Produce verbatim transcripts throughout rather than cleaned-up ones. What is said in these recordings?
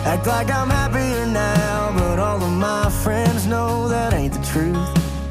Act like I'm happier now, but all of my friends know that ain't the truth.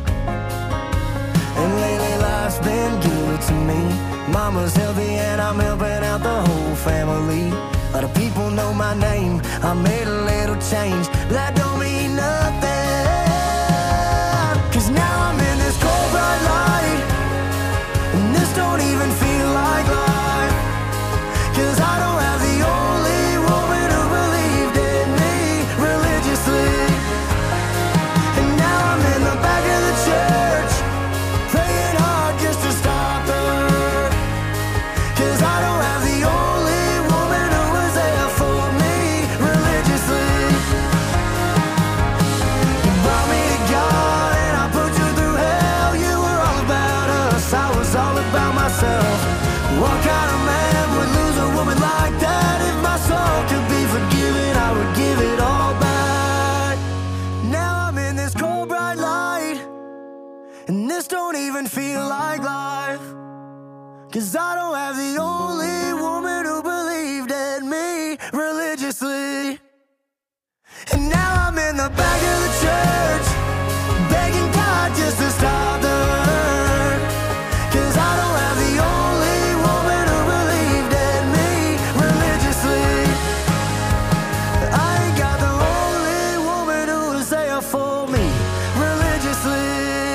And lately life's been good to me. Mama's healthy and I'm helping out the whole family. A lot of people know my name, I made a little change, but that don't mean nothing. Cause now I'm in this cold bright light, and this don't even feel like life. Cause I don't have the only woman who believed in me religiously. And now I'm in the back of the church, praying hard just to stop her. Cause I don't have the only woman who was there for me religiously. You brought me to God and I put you through hell. You were all about us, I was all about myself. What kind of man would lose a woman like that? If my soul could be forgiven, I would give it all back. Now I'm in this cold bright light, and this don't even feel like life. Cause I don't have the only woman who believed in me religiously. And now I'm in the back of the church, begging God just to stop the hurt. Cause I don't have the only woman who believed in me religiously. I ain't got the only woman who was there for me religiously.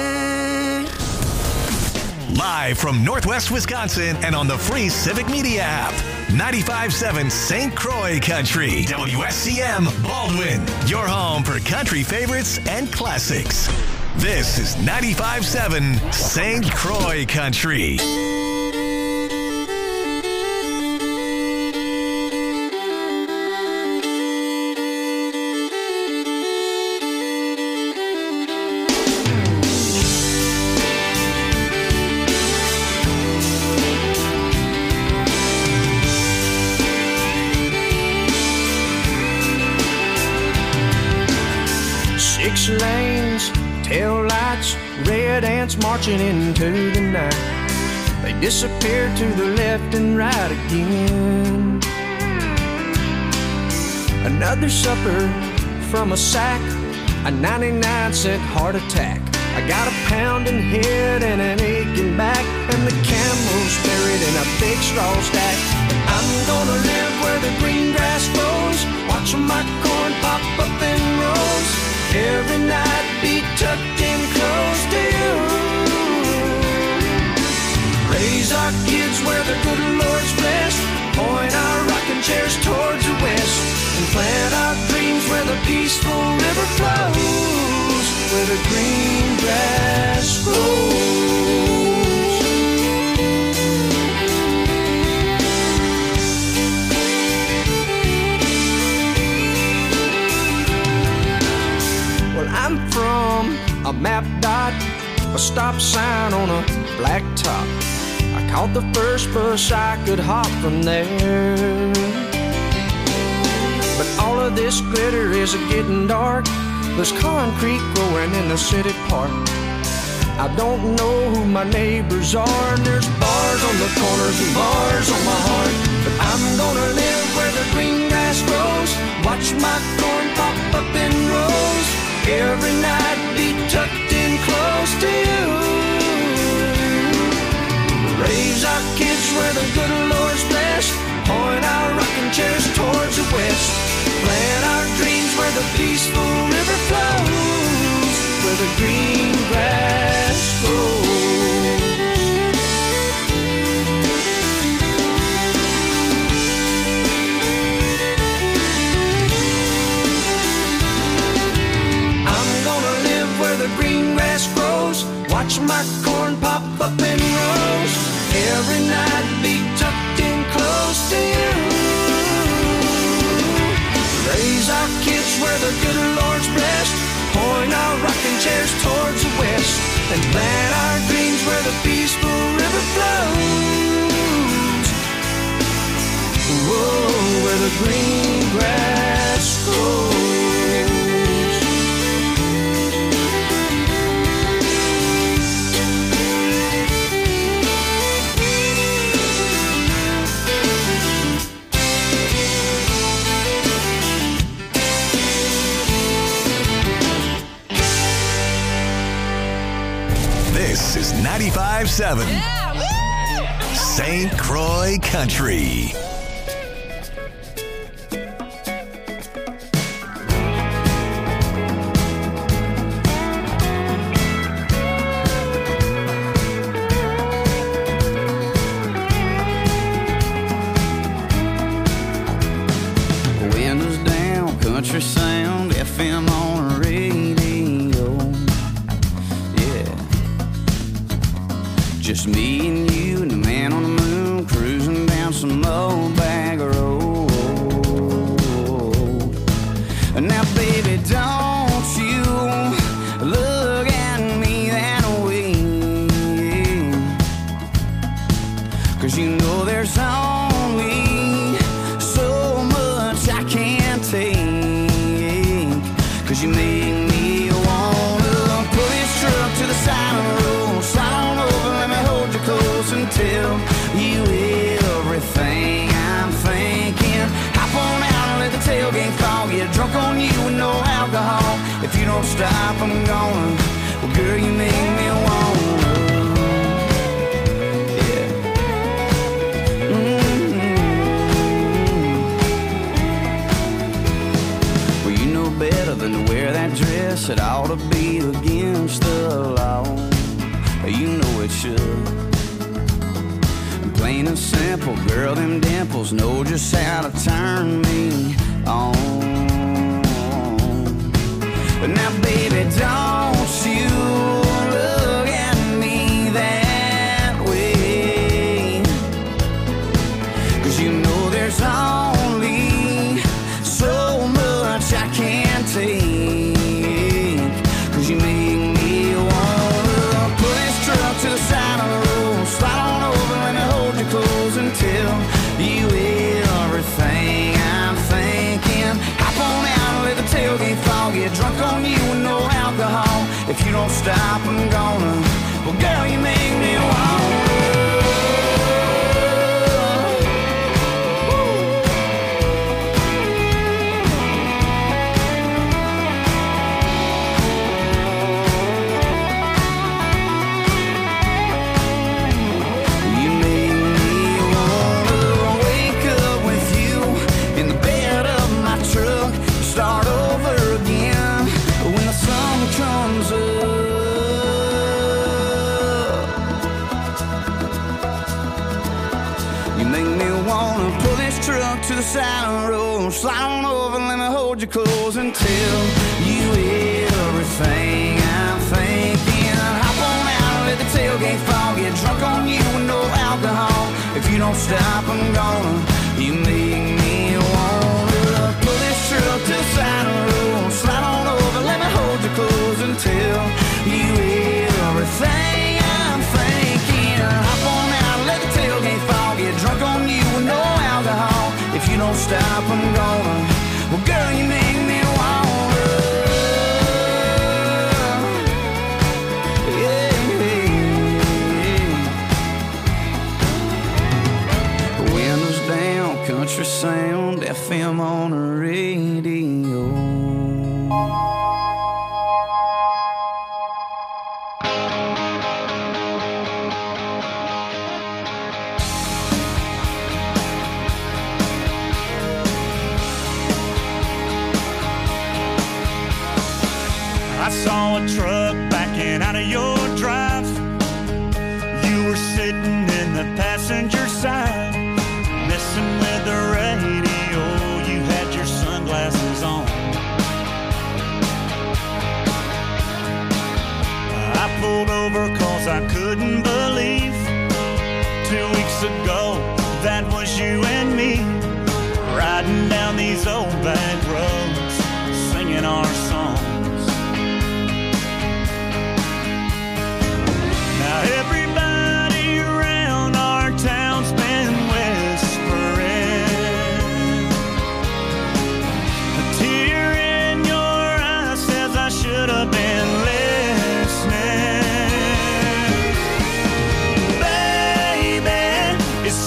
Live from Northwest Wisconsin and on the free Civic Media app. ninety-five point seven Saint Croix Country. W S C M Baldwin. Your home for country favorites and classics. This is ninety-five point seven Saint Croix Country. Six lanes, tail lights, red ants marching into the night. They disappear to the left and right again. Another supper from a sack, a ninety-nine cent heart attack. I got a pounding head and an aching back, and the camel's buried in a big straw stack. I'm gonna live where the green grass grows, watching my corn pop up in rows. Every night be tucked in close to you. Raise our kids where the good Lord's blessed, point our rocking chairs towards the west, and plant our dreams where the peaceful river flows, where the green grass grows. Well, I'm from a map dot, a stop sign on a black top. I caught the first bus I could hop from there. But all of this glitter is getting dark. There's concrete growing in the city park. I don't know who my neighbors are, and there's bars on the corners and bars on my heart. But I'm gonna live where the green grass grows, watch my corn pop up in rows. Every night be tucked in close to you. Raise our kids where the good Lord's blessed, point our rocking chairs towards the west, plant our dreams where the peaceful river flows, where the green grass grows. I'm gonna live where the green grass grows, watch my corn pop up in rows. Every night be tucked in close to you. Raise our kids where the good Lord's blessed, point our rocking chairs towards the west, and plant our dreams where the peaceful river flows. Whoa, where the green grass grows. This is ninety-five seven yeah, Saint Croix Country. Windows down, country sound, F M on radio. Yeah, just me and you and the man on the moon cruising down some old bag road. Now, baby, don't you look at me that way, 'cause you know there's only so much I can't take, 'cause you make me wanna pull this truck to the side of the road, slide on over, let me hold you close and tell you everything I'm thinking. Hop on out and let the tailgate fall, get drunk on you with no alcohol. If you don't stop, I'm gonna, well, girl, you make me wanna. Yeah. Mm-hmm. Well, you know better than to wear that dress. It ought to be against the law. You know it should. Plain and simple, girl, them dimples know just how to turn me on. But now, baby, don't you look at me that way, 'cause you know there's only so much I can't take, 'cause you make me wanna pull this truck to the side of the road, slide on over, let me hold you close and tell you everything I'm thinking. Hop on out and let the tailgate fall, get drunk on you with no alcohol. If you don't stop, I'm gonna, well, girl, you make me wanna. Start over again when the sun comes up. You make me wanna pull this truck to the side of the road, slide on over, let me hold you close and tell you everything I'm thinking. Hop on out and let the tailgate fall, get drunk on you with no alcohol. If you don't stop, I'm gonna, you make me wanna pull this truck to the side of the road, slide on over, let me hold you close and tell you everything I'm thinking. Hop on out, let the tailgate fall, get drunk on you with no alcohol. If you don't stop, I'm gonna, well, girl, you make me wanna. Yeah, yeah. Windows down, country sound, F M on the radio. I saw a truck backing out of your drive. You were sitting in the passenger side, messing with the radio. You had your sunglasses on. I pulled over 'cause I couldn't believe two weeks ago that was you and me, riding down these old back roads, singing our songs. Now everybody around our town's been whispering. A tear in your eye says I should have been listening. Baby, it's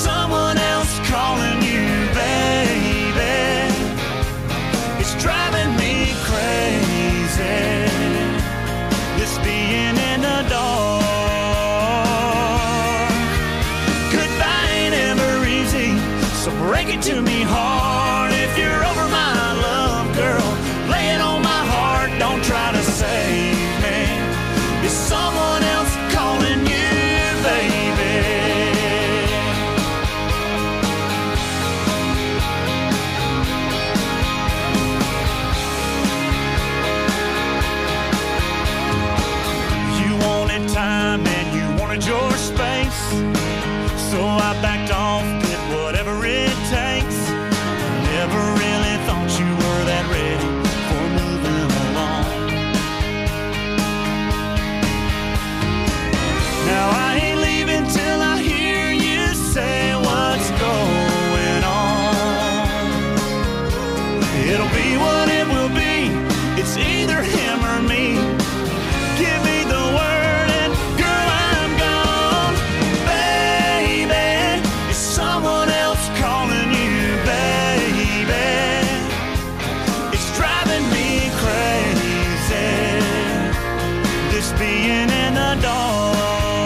It'll be what it will be. It's either him or me. Give me the word and girl, I'm gone. Baby, is someone else calling you, baby? It's driving me crazy, this being in the dark.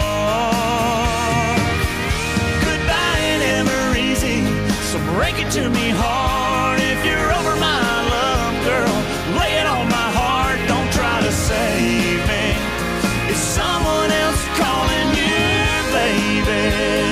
Goodbye ain't ever easy, so break it to me hard. If you're over my love, girl, lay it on my heart. Don't try to save me. Is someone else calling you, baby?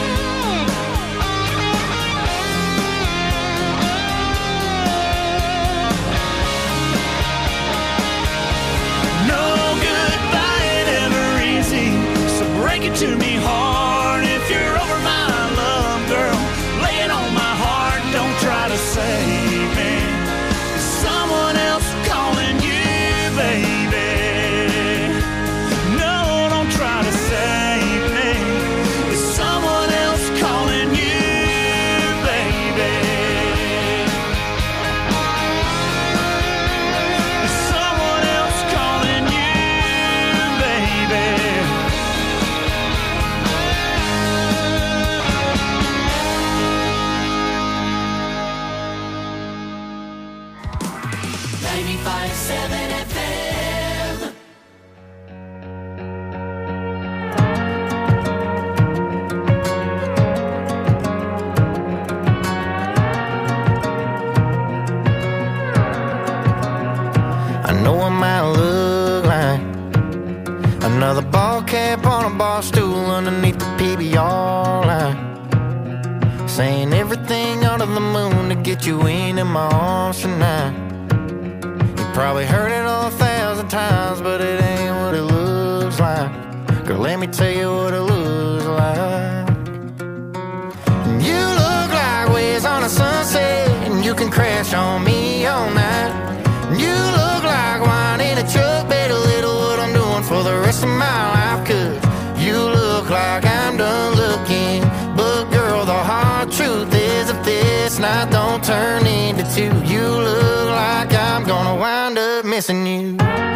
No goodbye ain't ever easy, so break it to me hard. If you're over my love, girl, lay it on my heart. Don't try to save me. Is someone else calling you, baby? No, don't try to save me. Is someone else calling you, baby? Is someone else calling you, baby? ninety-five seven F M. I know I might look like another ball cap on a bar stool underneath the P B R line, saying everything under the moon to get you into my arms tonight. You probably heard it all a thousand times, but it ain't what it looks like. Girl, let me tell you what it looks like. You look like waves on a sunset, and you can crash on me all night. You look like wine in a truck, better little what I'm doing for the rest of my life. Cause you look like I'm done looking, but girl, the hard truth is if this night don't turn into two, you look like I'm gonna wind up missing you.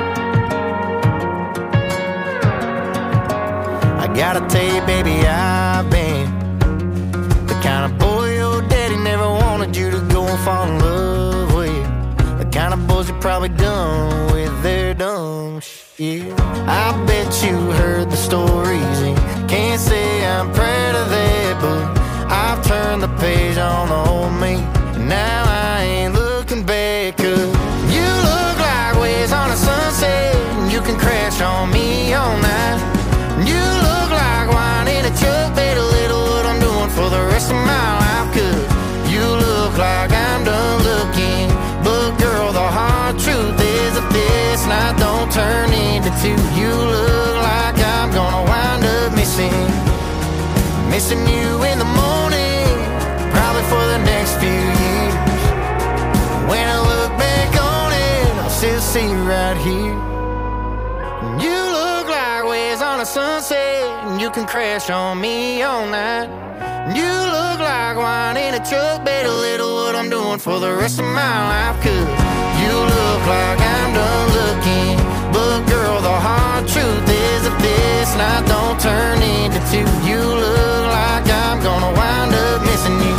I gotta tell you, baby, I've been the kind of boy your daddy never wanted you to go and fall in love with. The kind of boys you probably done with their dumb shit. I bet you heard the stories and can't say I'm proud of that, but I've turned the page on the old me, and now I ain't looking back. Cause you look like waves on a sunset, and you can crash on me all night. You look like wine in a truck, better little what I'm doing for the rest of my life. Cause you look like I'm done looking, but girl, the hard truth is if this night don't turn into two, you look like I'm gonna wind up missing, missing you in the morning, probably for the next few years. When I look back on it, I'll still see you right here. You look like waves on a sunset, and you can crash on me all night. You look like wine in a truck, better little what I'm doing for the rest of my life. Cause you look like I'm done looking, but girl, the hard truth is if this night don't turn into two, you look like I'm gonna wind up missing you.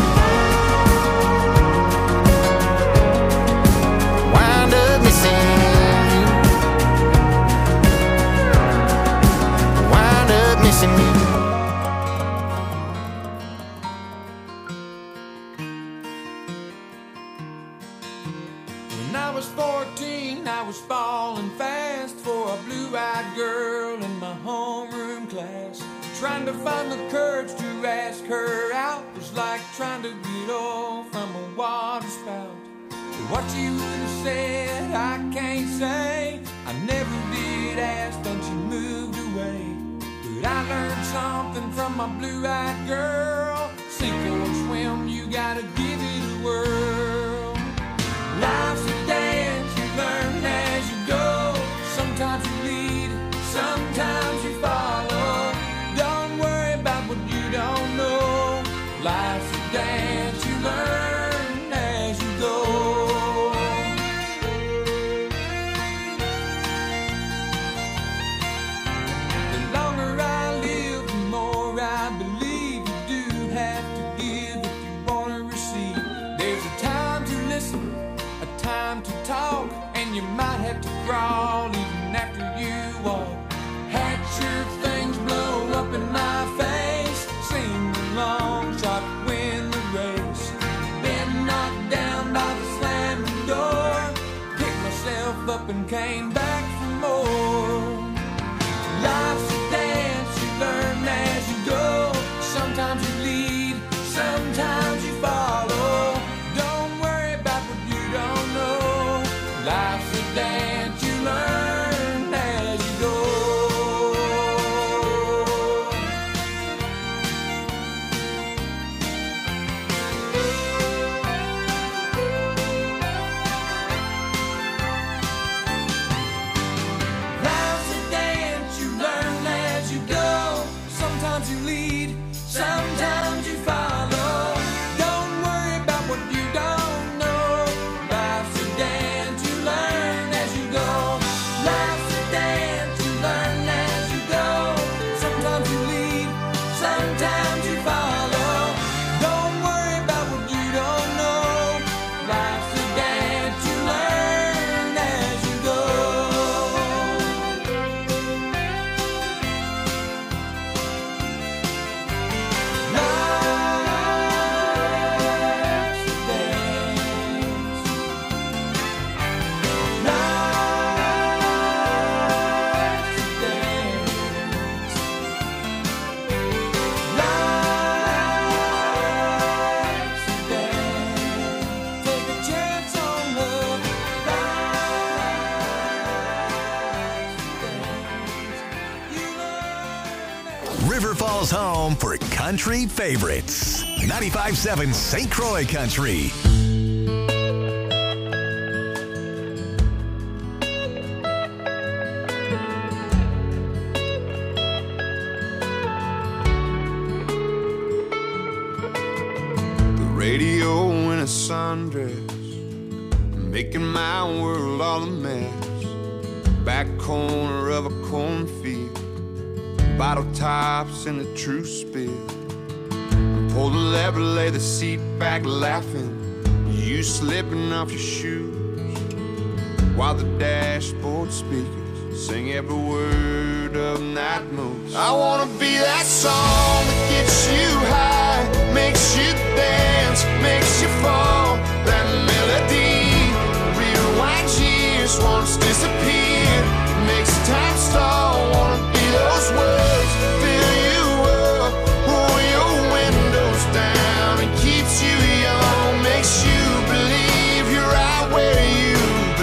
Wind up missing you. Wind up missing you. When I was fourteen, I was falling fast for a blue-eyed girl in my homeroom class. Trying to find the courage to ask her out was like trying to get off from a water spout. But what you would have said, I can't say. I never did ask, then she moved away. But I learned something from my blue-eyed girl. Sink or swim, you gotta give it a whirl. Life's a dance, you learn as you go. Sometimes you lead, sometimes you follow. Don't worry about what you don't know. Life's a dance, you learn as you go. talk, and you might have to crawl even after you walk. Had your things blow up in my face, sing the long shot, win the race. Been knocked down by the slamming door, picked myself up and came back for more. Life's a dance, you learn as you go. Sometimes you lead, sometimes you follow. Don't worry about what you don't know. Life's a dance, you learn as you go. Life's a dance, you learn as you go. Sometimes you lead, sometimes you follow. Don't worry about what you don't know. Life's a dance, you learn as you go. Life's a dance, you learn as you go. Sometimes you lead, sometimes you follow. Don't worry about what you don't know. Life's a dance, you learn as you go. River Falls home for country favorites. ninety-five point seven Saint Croix Country. The radio in a sundress, making my world all a mess. Back corner of a cornfield, bottle tops in the true spill. Pull the lever, lay the seat back laughing, you slipping off your shoes, while the dashboard speakers sing every word of Night Moves. I wanna be that song that gets you high, makes you dance, makes you fall. That melody rewinds years, once disappeared, makes time stall. Wanna be those words, fill you up, roll your windows down, and keeps you young, makes you believe you're right where you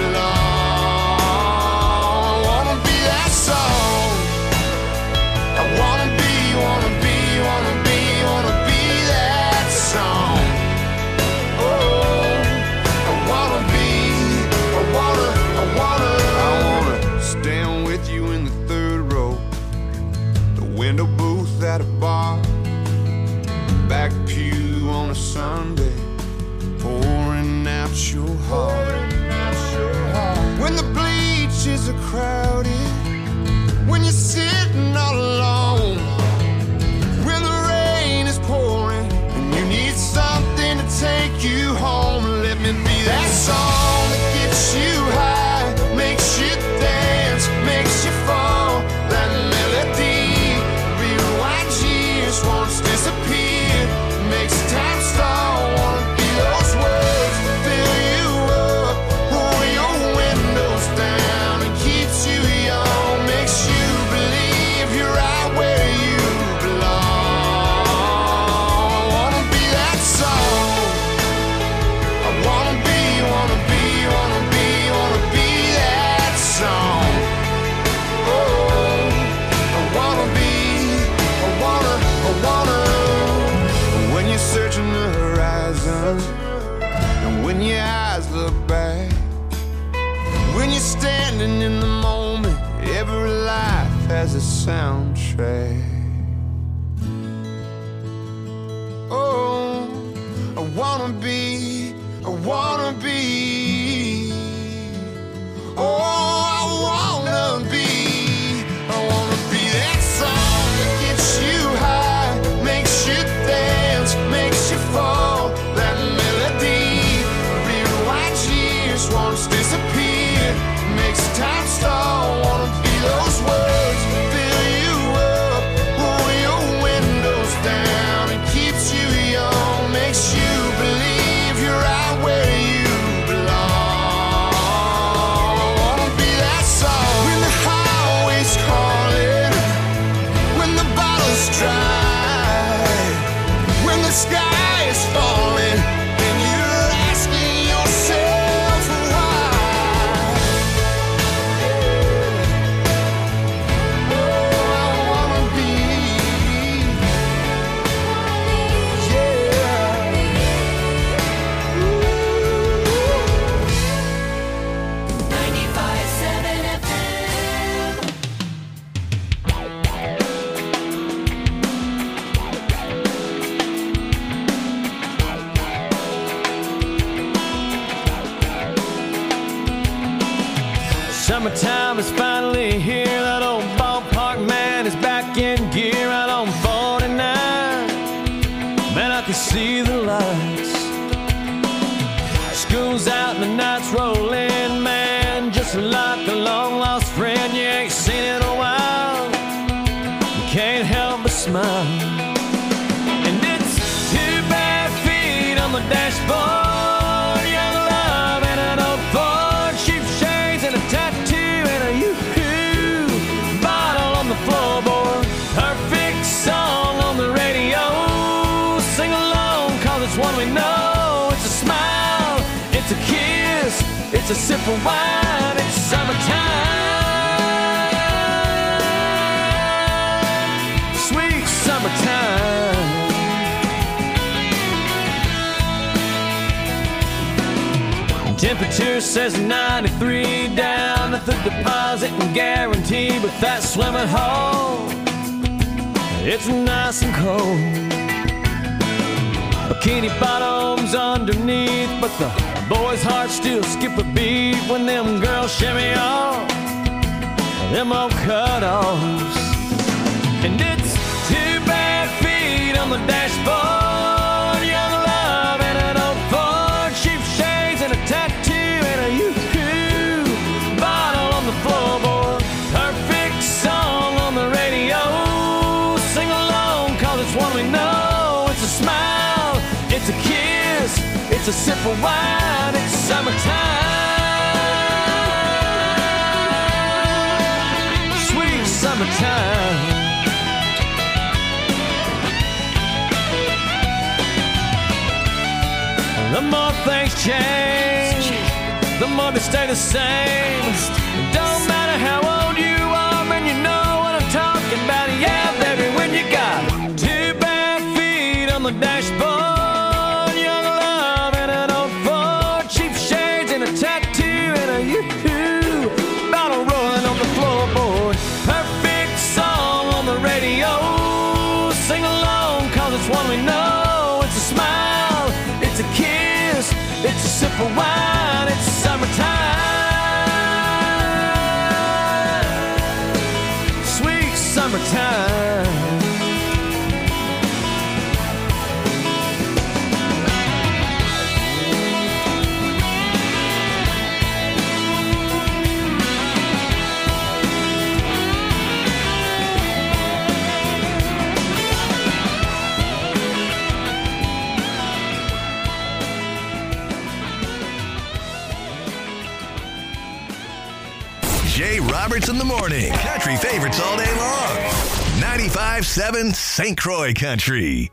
belong. I wanna be that song. I wanna be, wanna be, wanna be, wanna be that song. Oh, I wanna be, I wanna, I wanna, I wanna stand with you in the third row, the window booth at a bar, back pew on a Sunday, pouring out your heart. When the bleachers are crowded, when you're sitting all alone, when the rain is pouring and you need something to take you home, let me be that song that gets you high, makes you dance, makes you fall. That melody rewinds years, once disappeared, makes time stall. Wanna be those words, fill you up, roll your windows down, and keeps you young, makes you believe you're right where you belong. I wanna be that song. I wanna be, wanna be, wanna be, wanna be that song. Oh, I wanna be, I wanna, I wanna. When you're searching the horizon, and when your eyes look back, when you're standing in the moment, every life has a soundtrack. Oh, I wanna be, I wanna be. Oh, I wanna be, I wanna be that song that gets you high, makes you dance, makes you fall. That melody rewinds years, just wants to disappear. Makes time stall. Wanna be those words, fill you up, roll your windows down, and keeps you young. Makes you believe you're right where you belong. Wanna be that song when the highway's calling, when the bottle's dry, when the sky is falling, and you're asking yourself why. Yeah. Oh, I wanna be, yeah. ninety-five seven F M. Summertime is finally here. That old ballpark man is back in gear out on forty-nine. Man, I can see the lights. School's out and the night's rolling, man. Just like a long lost friend you ain't seen in a while. You can't help but smile. And it's two bare feet on the dashboard, young love and an old Ford, cheap shades and a tattoo and a yoo-hoo bottle on the floorboard. Perfect song on the radio. Sing along, cause it's one we know. It's a smile, it's a kiss, it's a sip of wine. It's summertime, sweet summertime. Temperature says ninety-three down at the deposit and guarantee, but that swimming hole, it's nice and cold. Bikini bottoms underneath, but the boys' hearts still skip a beat when them girls shimmy off them old cutoffs. And it's two bare feet on the dashboard, young love and an old Ford, cheap shades and a tattoo and a yoo-hoo bottle on the floorboard. Perfect song on the radio. Sing along, cause it's one we know. It's a smile, it's a kiss, it's a sip of wine. It's summertime, sweet summertime. The more things change, the more they stay the same. It don't matter how old you are, man, you know what I'm talking about. Yeah, baby, when you got two bare feet on the dashboard, young love and an old Ford, cheap shades and a tattoo and a yoo-hoo bottle rolling on the floorboard. Perfect song on the radio. Sing along, cause it's one we know. It's a smile, it's a kiss, it's a sip of wine. It's summertime, sweet summertime. Jay Roberts in the morning. Country favorites all day long. ninety-five seven Saint Croix Country.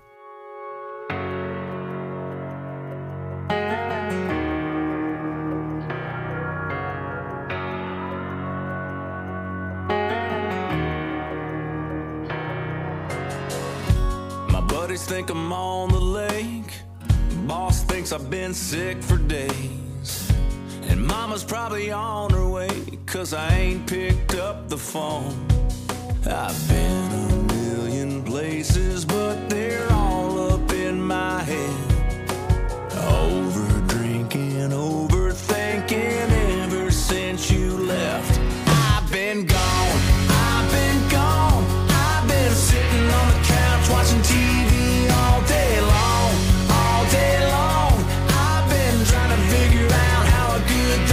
My buddies think I'm on the lake. Boss thinks I've been sick for days. And mama's probably on her way, cause I ain't picked up the phone. I've been a million places, but they're all up in my head. Over drinking, overthinking ever since you left. I've been gone, I've been gone. I've been sitting on the couch watching T V all day long, all day long. I've been trying to figure out how a good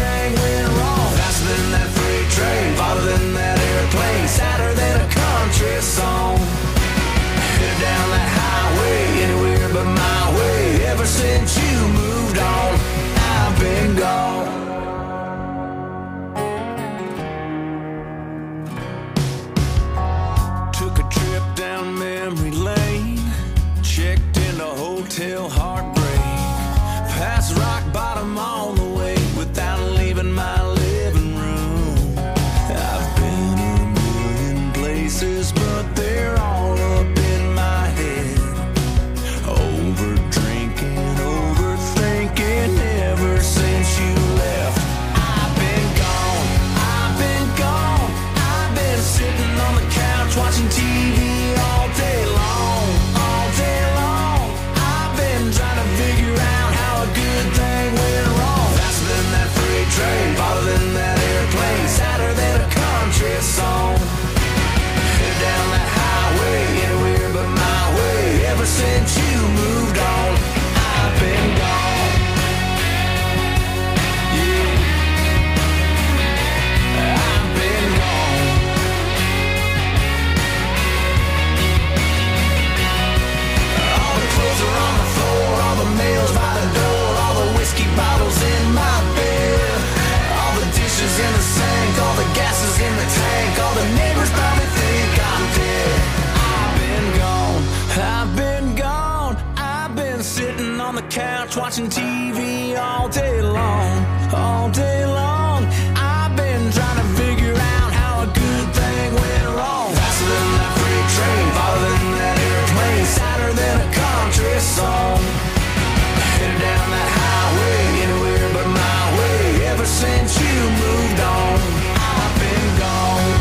watching T V all day long, all day long. I've been trying to figure out how a good thing went wrong. Faster than that freight train, farther than that airplane, sadder than a country song. Headed down that highway, anywhere but my way. Ever since you moved on, I've been gone.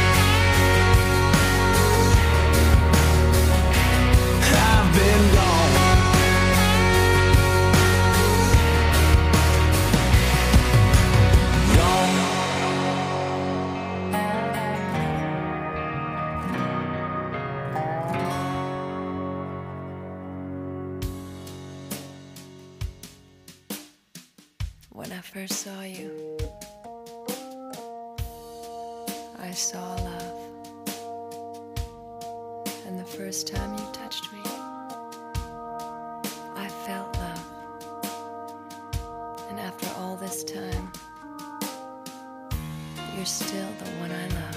I've been gone. When I first saw you, I saw love. And the first time you touched me, I felt love. And after all this time, you're still the one I love.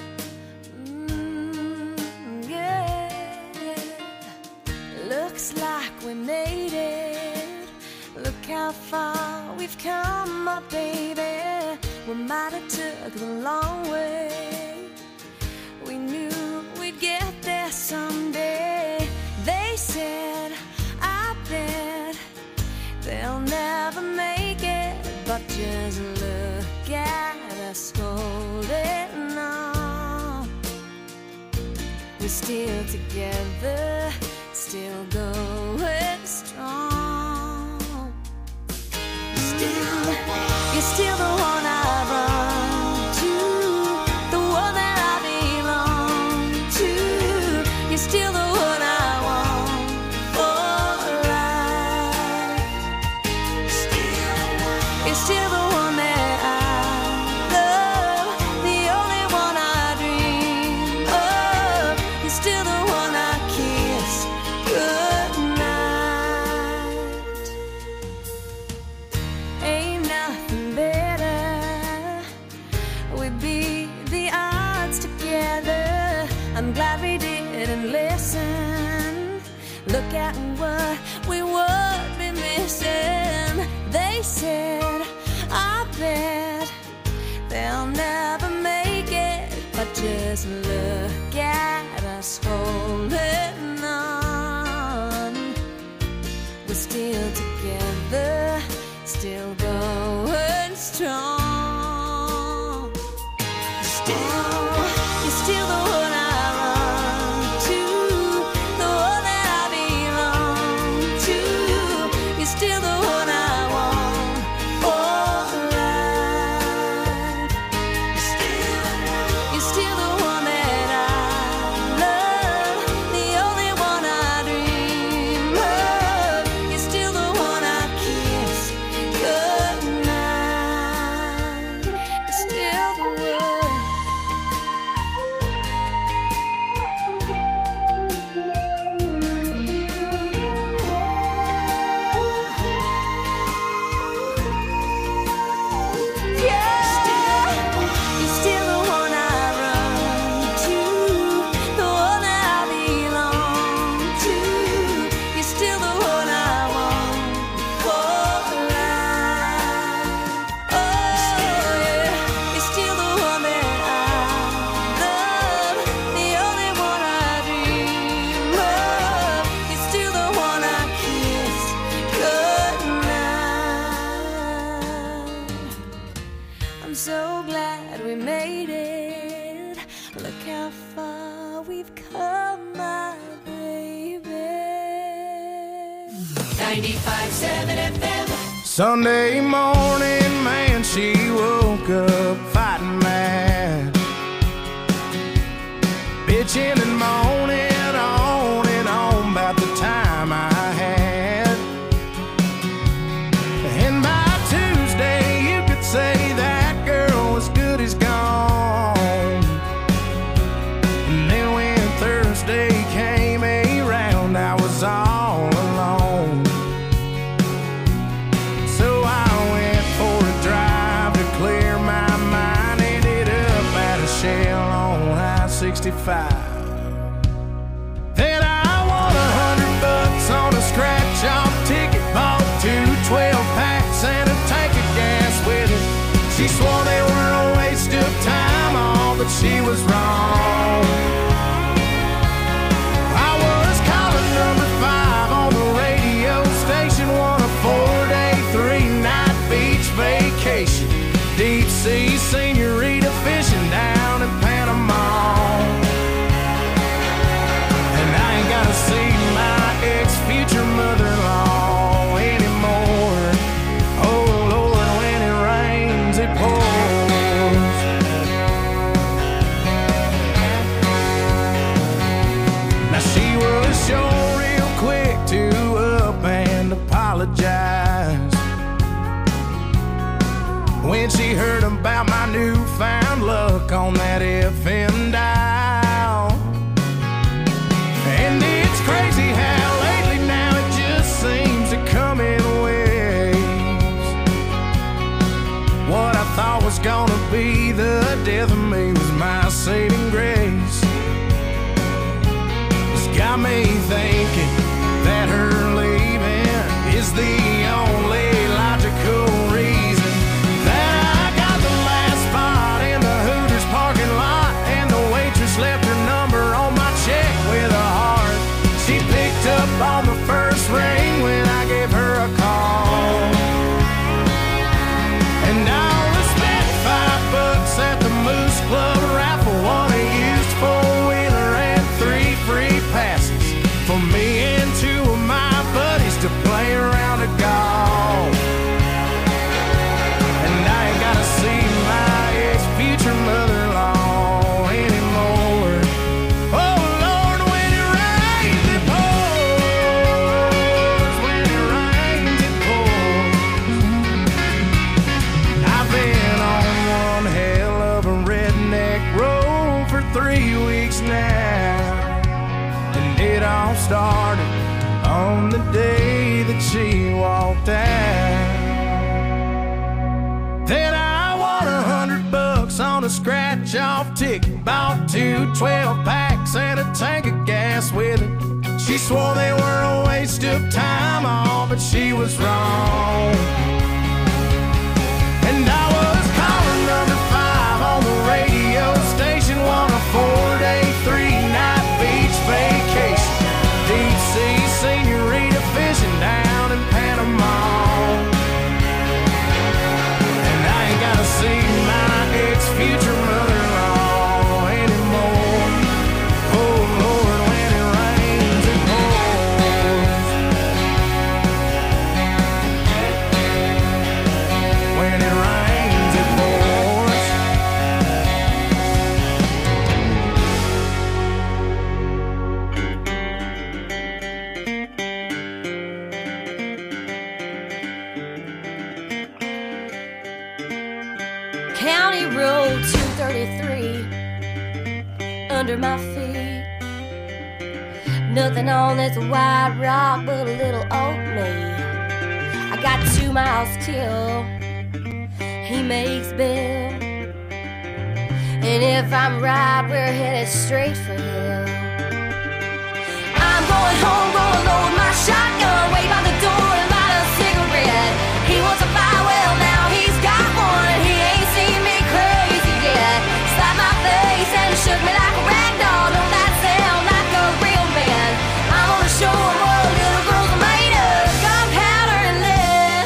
Mm, yeah. Looks like we made it. Look how far we've come, my baby. We might have took the long way. We knew we'd get there someday. They said, I bet they'll never make it. But just look at us holding on. We're still together, still going strong. Still, you're still the one I run to, the one that I belong to. You're still the one I want for life. Still, you're still the one that I love, the only one I dream of. You're still the one I kiss goodnight. Ain't nothing better. We beat the odds together. I'm glad we didn't listen. Look at what we would be missing. They said, I bet they'll never make it. But just look at us holding on. We're still together, still going strong. Still, you're still the one I run to, the one that I belong to. You're still the one I want for life. Still, you're still the one that I love, the only one I dream of. You're still the one I kiss goodnight. You're still the one. Yeah, you're still the one I run to, the one that I belong to. You're still the one I want for life. Oh yeah, you're still the one that I love, the only one I dream of. You're still the one I kiss goodnight. I'm so glad we made it. Look how far we've come, my baby. ninety-five seven F M. Sunday morning, man, she woke up fighting mad, bitching and moaning on and on about the time I had. And by Tuesday, you could say that girl was good as gone. And then when Thursday came around, I was all alone. So I went for a drive to clear my mind. Ended up at a Shell on I sixty-five. Then I won a hundred bucks on a scratch-off ticket, bought two She swore they were a waste of time, all but she was wrong. I was calling number five on the radio station, won a four-day, three-night beach vacation. Deep sea senorita fishing down in Panama. And I ain't gotta see my ex-future mother-in-law anymore. Oh Lord, when it rains, it pours. Now she was sure real quick to up and apologize when she heard about my newfound luck on that F M dial. And it's crazy how lately now it just seems to come in waves. What I thought was gonna be the death of me was my saving grace. It's got me thinking that her leaving is the only logical reason that I got the last spot in the Hooters parking lot, and the waitress left her number on my check with a heart. She picked up on the first ring when I gave her a call. And I'll respect five bucks at the Moose Club raffle, won a used four-wheeler and three free passes for me and two of my buddies to play around a golf. And I ain't gotta see my ex-future mother-in-law anymore. Oh Lord, when it rains it pours. When it rains it pours. I've been on one hell of a redneck road for three weeks now, and it all started on the day that she walked out. Then I won a hundred bucks on a scratch-off ticket, bought two twelve packs and a tank of gas with it. She swore they were a waste of time, all but she was wrong. And I was calling number five on the radio station, won a four-day, three-night beach vacation. Deep sea senorita fishing down in Panama. And I ain't gotta see my ex-future mother-in-law anymore. Oh Lord, when it rains it pours. When it rains it pours. County Road two thirty-three under my feet. Nothing on this wide rock but a little old me. I got two miles till he makes bail, and if I'm right, we're headed straight for hell. I'm going home, gonna load my shotgun, wait by the door and light a cigarette. He wants a fire, well now he's got one, and he ain't seen me crazy yet. Slapped my face and shook me like a rag doll. Don't that sound like a real man? I'm gonna show him what little girls are made of, gunpowder and lead.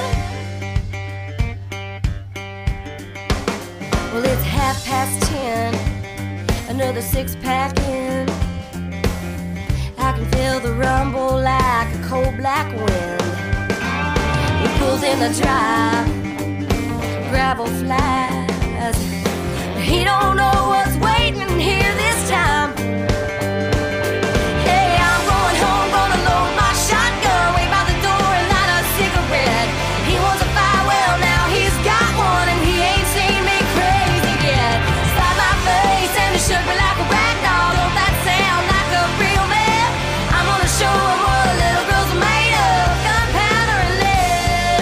Well, it's half past ten, another six-pack in. I can feel the rumble like a cold black wind. He pulls in the drive, gravel flies. He don't know what's waiting here this time. Hey, I'm going home, gonna load my shotgun, wait by the door and light a cigarette. He wants a fire, well now he's got one, and he ain't seen me crazy yet. Slapped my face and he shook me like a rag doll. Don't that sound like a real man? I'm gonna show him what little girls are made of, gunpowder and lead.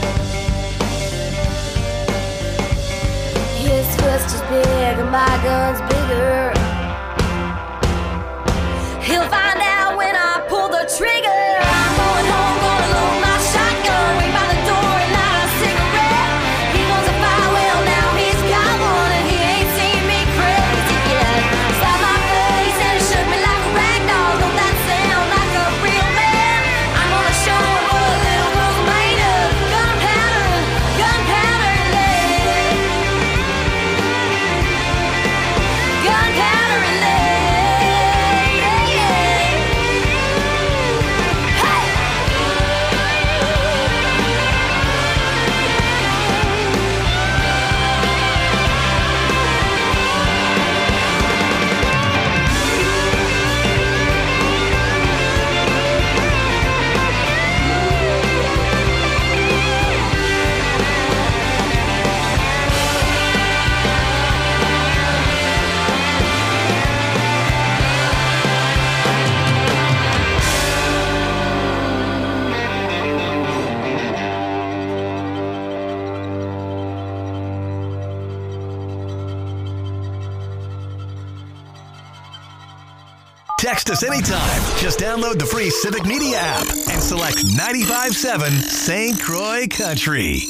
His fist is big and my gun's bigger. He'll find out when I pull the trigger. I'm going home, gonna load my shotgun, wait by the door and light a cigarette. He wants a fire, well now Text us anytime. Just download the free Civic Media app and select ninety-five point seven Saint Croix Country.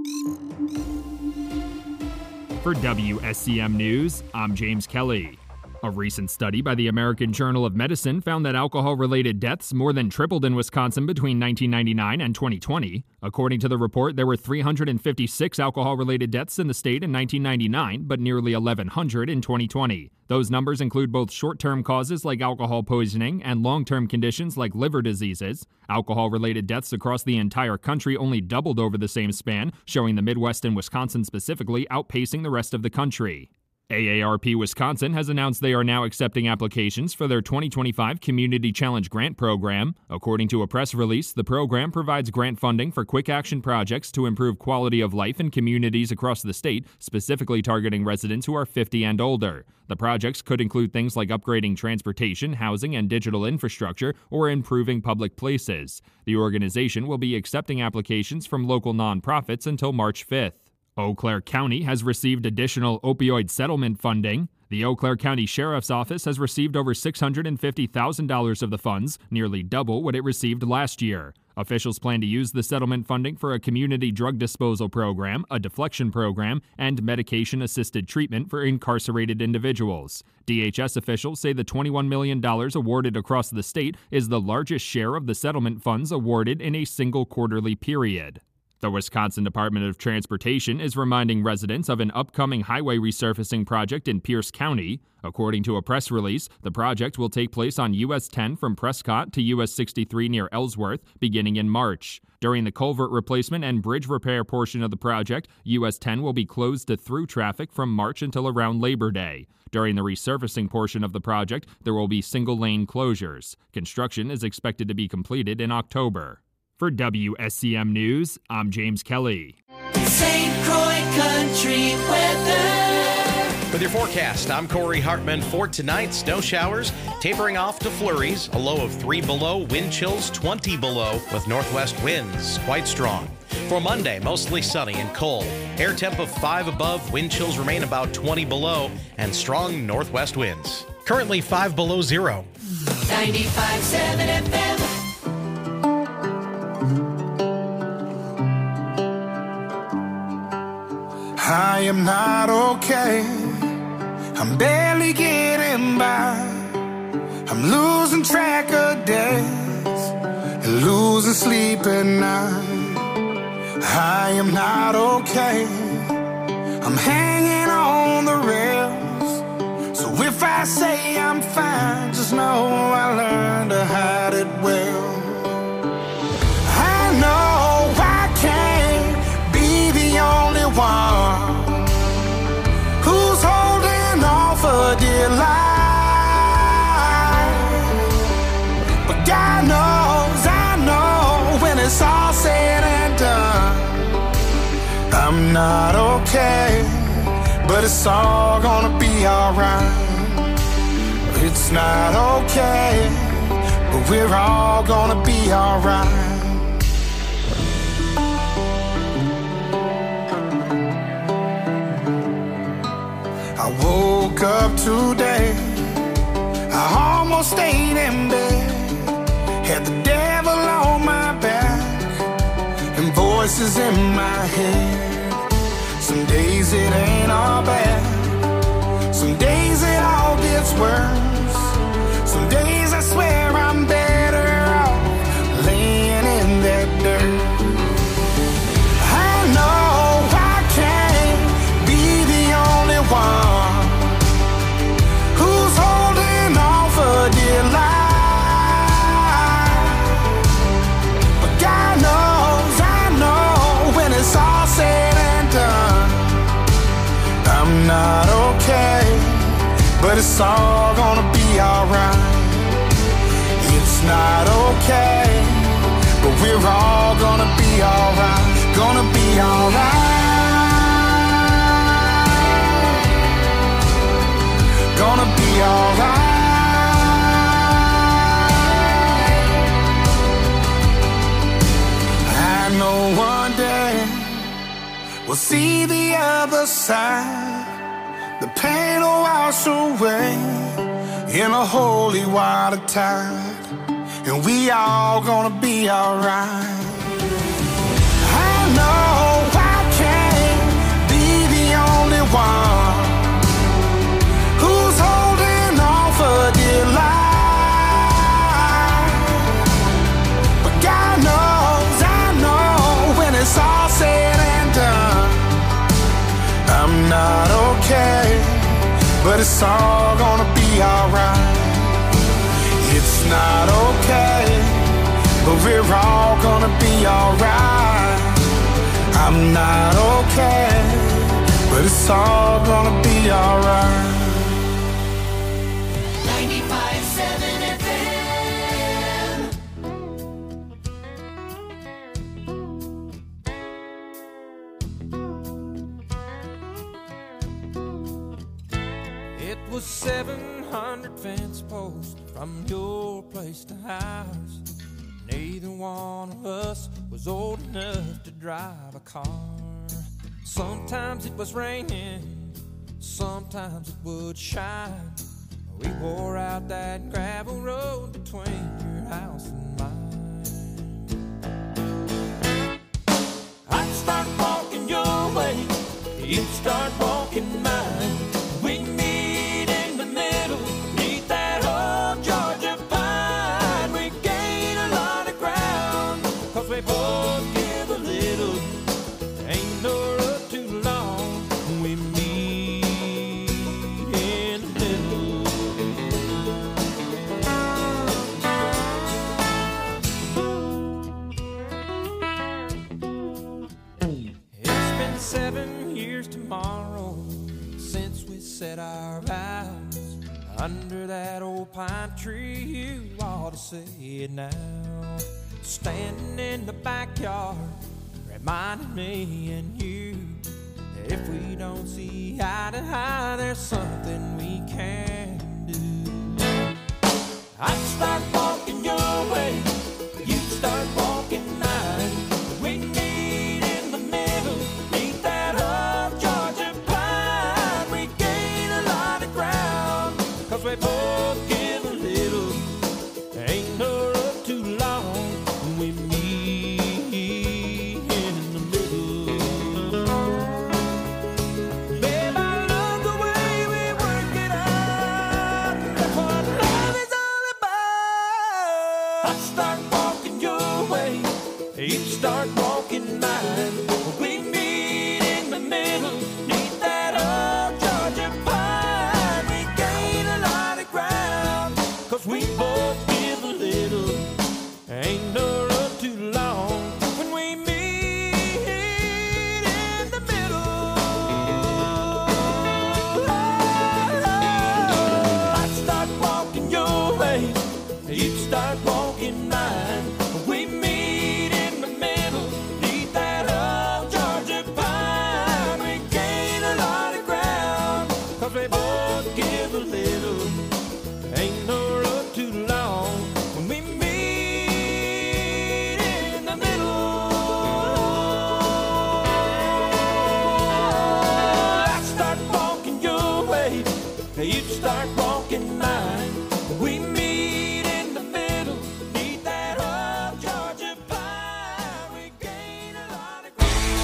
For W S C M News, I'm James Kelly. A recent study by the American Journal of Medicine found that alcohol-related deaths more than tripled in Wisconsin between nineteen ninety-nine and twenty twenty. According to the report, there were three hundred fifty-six alcohol-related deaths in the state in nineteen ninety-nine, but nearly eleven hundred in twenty twenty. Those numbers include both short-term causes like alcohol poisoning and long-term conditions like liver diseases. Alcohol-related deaths across the entire country only doubled over the same span, showing the Midwest and Wisconsin specifically outpacing the rest of the country. A A R P Wisconsin has announced they are now accepting applications for their twenty twenty-five Community Challenge Grant Program. According to a press release, the program provides grant funding for quick action projects to improve quality of life in communities across the state, specifically targeting residents who are fifty and older. The projects could include things like upgrading transportation, housing, and digital infrastructure, or improving public places. The organization will be accepting applications from local nonprofits until March fifth. Eau Claire County has received additional opioid settlement funding. The Eau Claire County Sheriff's Office has received over six hundred fifty thousand dollars of the funds, nearly double what it received last year. Officials plan to use the settlement funding for a community drug disposal program, a deflection program, and medication-assisted treatment for incarcerated individuals. D H S officials say the twenty-one million dollars awarded across the state is the largest share of the settlement funds awarded in a single quarterly period. The Wisconsin Department of Transportation is reminding residents of an upcoming highway resurfacing project in Pierce County. According to a press release, the project will take place on U S ten from Prescott to U S sixty-three near Ellsworth, beginning in March. During the culvert replacement and bridge repair portion of the project, U S ten will be closed to through traffic from March until around Labor Day. During the resurfacing portion of the project, there will be single-lane closures. Construction is expected to be completed in October. For W S C M News, I'm James Kelly. Saint Croix Country weather. With your forecast, I'm Corey Hartman. For tonight, snow showers tapering off to flurries, a low of three below, wind chills twenty below, with northwest winds quite strong. For Monday, mostly sunny and cold. Air temp of five above, wind chills remain about twenty below, and strong northwest winds. Currently five below zero. ninety-five point seven F M. I am not okay. I'm barely getting by. I'm losing track of days and losing sleep at night. I am not okay. I'm hanging on the rails. So if I say I'm fine, just know I learned to hide it well. I know I can't be the only one who's holding on for dear life. But God knows, I know, when it's all said and done, I'm not okay, but it's all gonna be alright. It's not okay, but we're all gonna be alright. I woke up today, I almost stayed in bed, had the devil on my back and voices in my head. Some days it ain't all bad, some days it all gets worse. Some days I swear I'm better off laying in that dirt. I know I can't be the only one who's holding on for dear life. But God knows, I know, when it's all said and done, I'm not okay, but it's all gonna be alright. It's not okay, but we're all gonna be alright. Gonna be alright. Gonna be alright. I know one day we'll see the other side. The pain will wash away, in a holy water tide, and we all gonna be alright. I know I can't be the only one who's holding on for dear life, but God knows, I know when it's all said and done, I'm not okay, but it's all gonna be alright. It's not okay, but we're all gonna be alright. I'm not okay, but it's all gonna be alright. ninety-five seven F M. It was seven hundred fence posts from your place to ours. Neither one of us was old enough to drive a car. Sometimes it was raining, sometimes it would shine. We wore out that gravel road between your house and mine. I'd start walking your way, you'd start walking mine. We'd meet in the middle, meet that old Georgia pine. We gain a lot of ground, cause we both give a little. Ain't no road too long, we meet in the middle. It's been seven years tomorrow since we set our vows under that old pine tree. You ought to say it now. Standing in the backyard, reminding me and you, if we don't see eye to eye, there's something we can do. I'd start walking your way, you'd start walking mine. We'd meet in the middle, meet that old Georgia pine. We gain a lot of ground, cause we both give a little. Ain't no road too long, we meet in the middle. Babe, I love the way we work it out. That's what love is all about. I start walking your way, you start walking mine. We meet in the middle, meet that old Georgia pine. We gain a lot of ground, cause we both give a little. Ain't no road too long when we meet in the middle. I'd start walking your way, you'd start walking mine. We meet in the middle, meet that old Georgia pine. We gain a lot of ground, cause we both give a little. Ain't no road too long when we meet in the middle. I'd start walking your way, you'd start walking mine. We meet in the middle, meet that old Georgia pine. We gain a lot of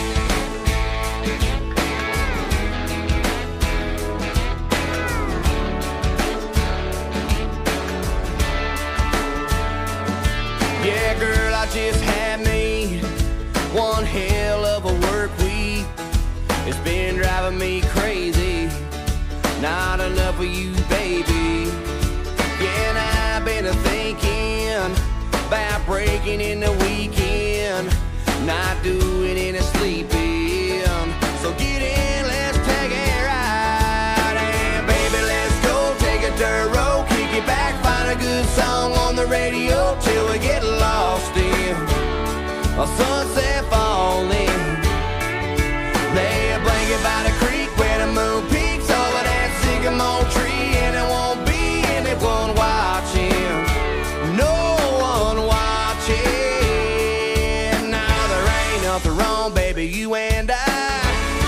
Yeah, girl, I just had me one hell of a work week. It's been driving me crazy. Not enough of you, baby. Yeah, and I've been thinking about breaking in the weekend, not doing any sleeping. So get in, let's take a ride. And baby, let's go take a dirt road, kick it back, find a good song on the radio till we get lost in a sunset falling. Lay a blanket by the creek where the moon peaks over that sycamore tree, and there won't be anyone watching, no one watching. Now there ain't nothing wrong, baby, you and I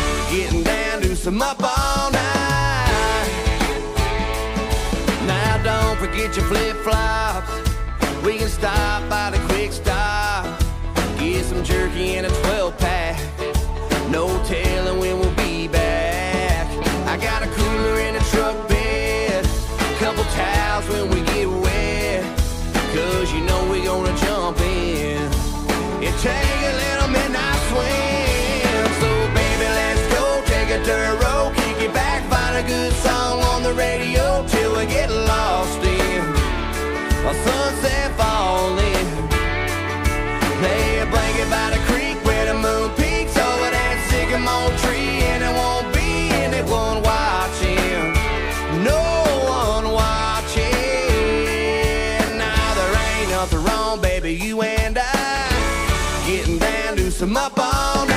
getting down to some up all night. Now don't forget your flip-flops. We can stop by the quick stop, get some jerky and a twelve pack. No telling when we'll be back. I got a cooler in the truck bed, couple towels when we get wet, cause you know we gonna jump in and take a little midnight swim. So baby, let's go take a dirt road, kick it back, find a good song on the radio till we get lost in a sunset falling. Lay a blanket by the creek where the moon peaks over that sycamore tree, and it won't be anyone watching, no one watching. Now there ain't nothing wrong, baby, you and I getting down to some up all night.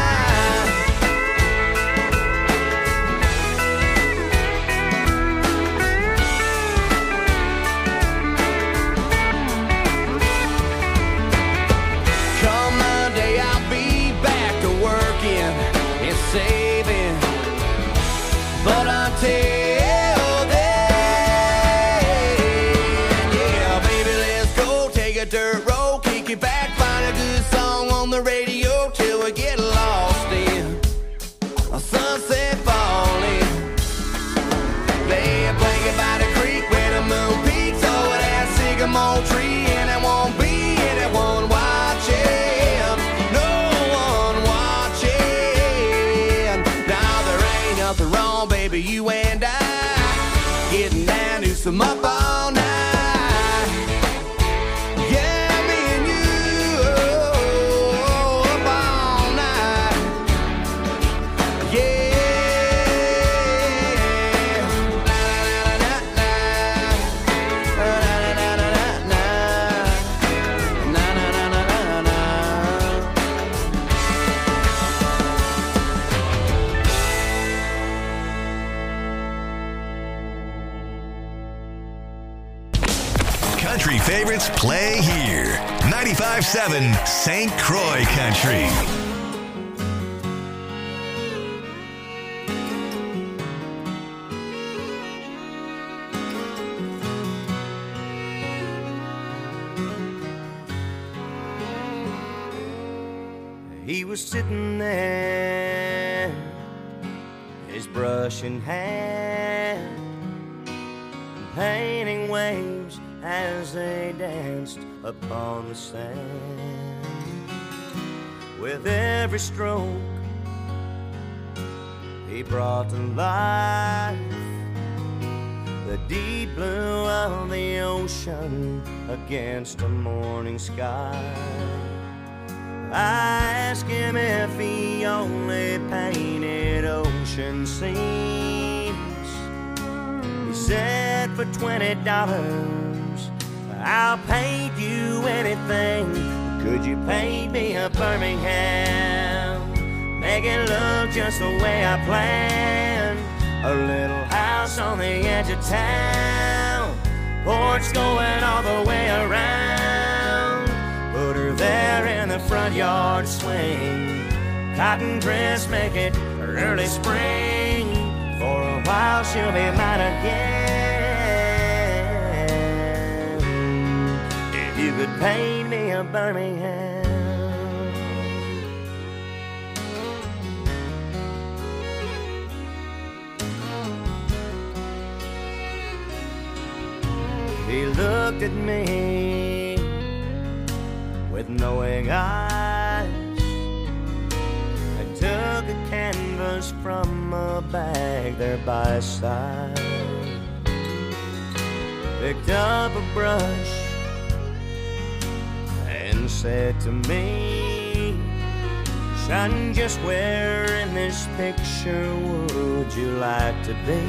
Saving, but until then, yeah, baby, let's go take a dirt road, kick it back, find a good song on the radio till we get lost in a sunset falling. Lay a blanket by the creek where the moon peaks over that sycamore tree, and it won't be anyone watching. Nothing wrong, baby, you and I getting down to some up all night. Yeah, me and you, oh, up all night. Yeah. Na, na, na, na, na, na, na, na, na, na, na, na. Country favorites play here. ninety-five seven Saint Croix Country. He was sitting there, his brush in hand, painting waves as they danced upon the sand. With every stroke, he brought to life the deep blue of the ocean against the morning sky. I asked him if he only painted ocean scenes. He said, for twenty dollars, I'll paint you anything. Could you paint me a Birmingham? Make it look just the way I planned. A little house on the edge of town, porch going all the way around. Put her there in the front yard swing, cotton dress, make it early spring. For a while she'll be mine again. If you could paint me a Birmingham. He looked at me with knowing eyes and took a canvas from a bag there by his side. Picked up a brush and said to me, son, just where in this picture would you like to be?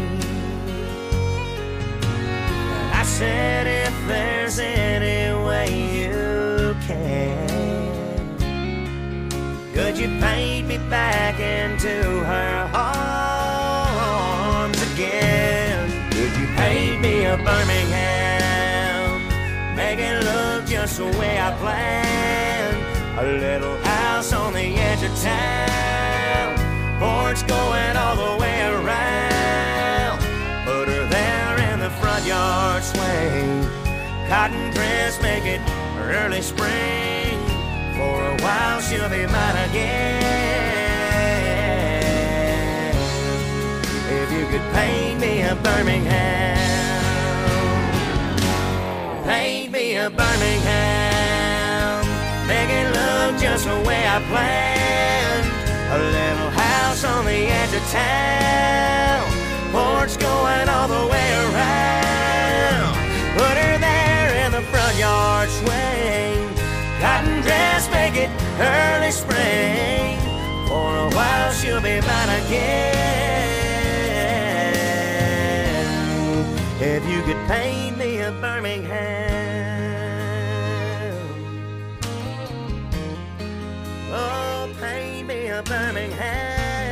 I said, if there's any way you can, could you paint me back into her arms again? Could you paint me a Birmingham? Make it look just the way I planned. A little house on the edge of town, porch going all the way around. Put her there in the front yard yard swing. Cotton dress, make it early spring. For a while she'll be mine again. If you could paint me a Birmingham, paint me a Birmingham, make it look just the way I planned. A little house on the edge of town, porch going all the way around. Put her there in the front yard swing. Cotton dress, make it early spring. For a while she'll be mine again. If you could paint me a Birmingham, oh, paint me a Birmingham.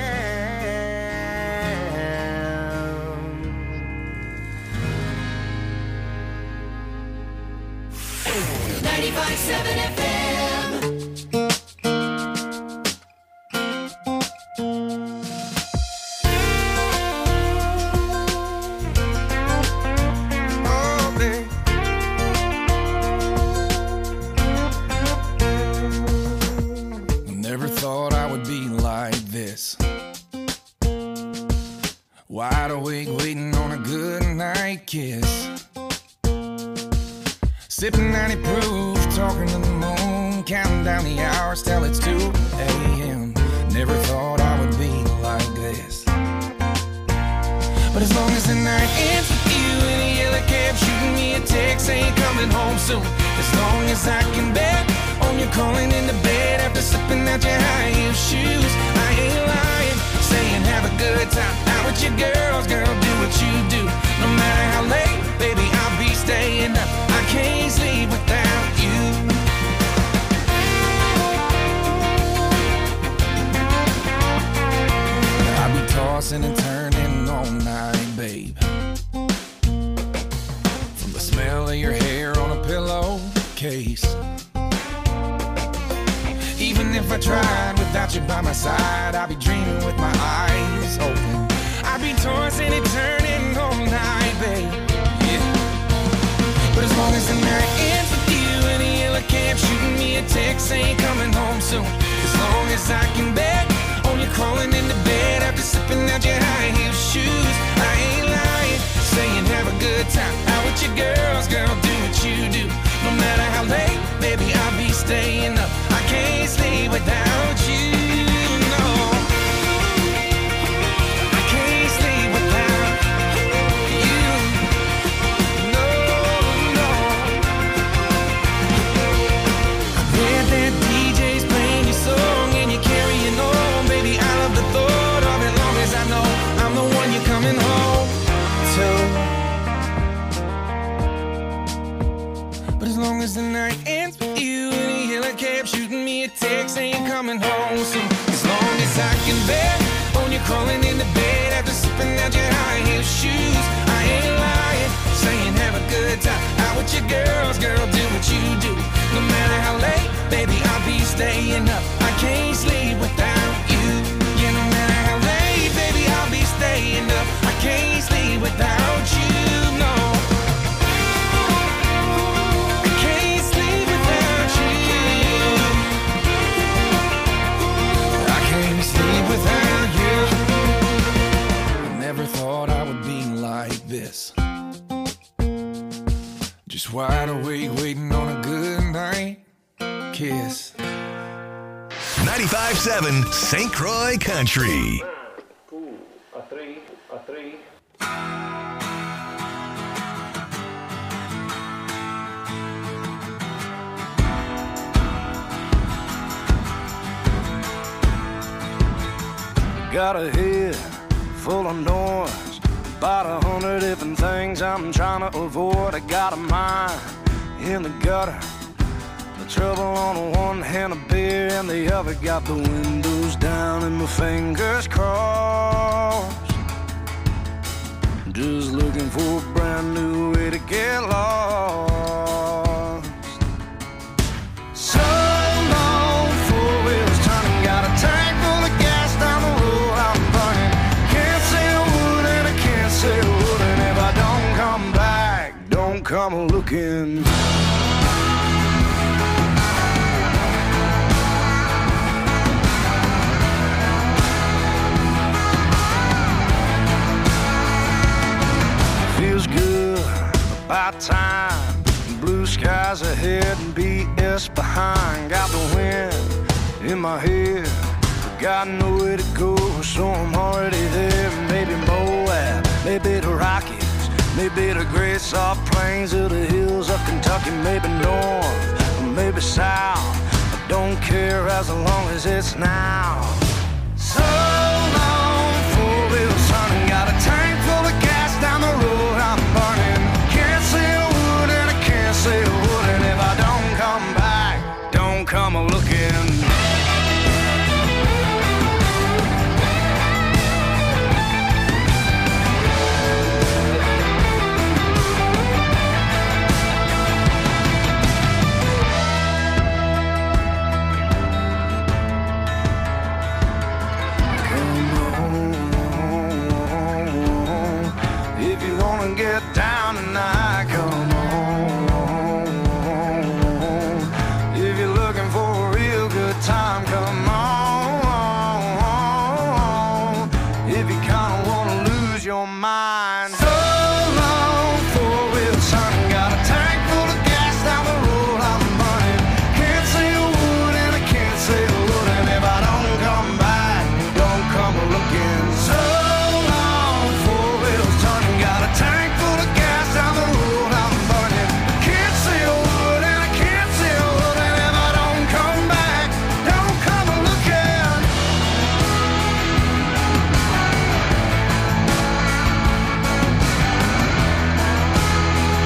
ninety-five point seven F M. Never thought I would be like this. Wide awake, waiting on a good night kiss. Sipping ninety proof, talking to the moon, counting down the hours till it's two a.m. Never thought I would be like this. But as long as the night ends with you in a yellow cab, shooting me a text saying coming home soon. As long as I can bet on you calling into bed after slipping out your high heel shoes. I ain't lying, saying have a good time out with your girls, girl, do what you do. No matter how late, baby, I'll be staying up. I can't sleep without you. I'll be tossing and turning all night, babe. From the smell of your hair on a pillowcase. Even if I tried without you by my side, I'd be dreaming with my eyes open. I'd be tossing and turning all night, babe. Yeah. But as long as the night ends with you in a yellow cab, shooting me a text saying coming home soon. As long as I can bet on you crawling into bed after slipping out your high heel shoes. I ain't lying, saying have a good time out with your girls, girl, do what you do. No matter how late, baby, I'll be staying up. I can't sleep without you, no. I can't sleep without you, no, no. I bet that D J's playing your song and you're carrying on, baby. I love the thought of it, long as I know I'm the one you're coming home to. But as long as the night ends with you in a yellow cab, shooting me a text saying coming home soon. As long as I can bet on you crawling into bed after slipping out your high heel shoes. I ain't lying, saying have a good time out with your girls, girl, do what you do. No matter how late, baby, I'll be staying up. I can't sleep without you. Yeah, no matter how late, baby, I'll be staying up. I can't sleep without you, no. Without you, I never thought I would be like this. Just wide awake, waiting on a good night kiss. ninety-five point seven Saint Croix Country. Two, a three, a three. Got a head full of noise, about a hundred different things I'm trying to avoid. I got a mind in the gutter, the trouble on one hand, a beer and the other. Got the windows down and my fingers crossed, just looking for a brand new way to get lost. So long, four wheels turning, got a tank full of gas down the road I'm burning. Can't say I would and I can't say I wouldn't if I don't come back. Don't come a looking. Feels good, about time. Blue skies ahead and B S behind. Got the wind in my head, got nowhere to go, so I'm already there. Maybe Moab, maybe the Rockies, maybe the great soft plains of the hills of Kentucky. Maybe north, or maybe south, I don't care as long as it's now. So long, four-wheel son, got a tank full of gas down the road I'm burning. Can't say a word and I can't say a word, and if I don't come back, don't come a looking. Get down tonight, come on. If you're looking for a real good time, come on. If you kinda wanna lose your mind,